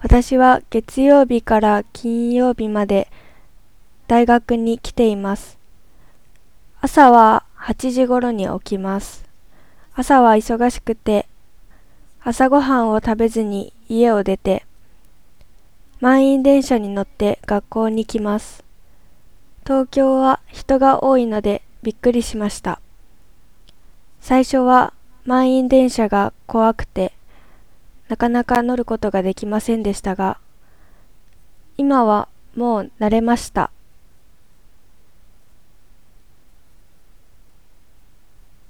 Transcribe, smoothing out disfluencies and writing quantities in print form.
私は月曜日から金曜日まで大学に来ています。朝は8時頃に起きます。朝は忙しくて、朝ごはんを食べずに家を出て、満員電車に乗って学校に来ます。東京は人が多いのでびっくりしました。最初は満員電車が怖くて、なかなか乗ることができませんでしたが、今はもう慣れました。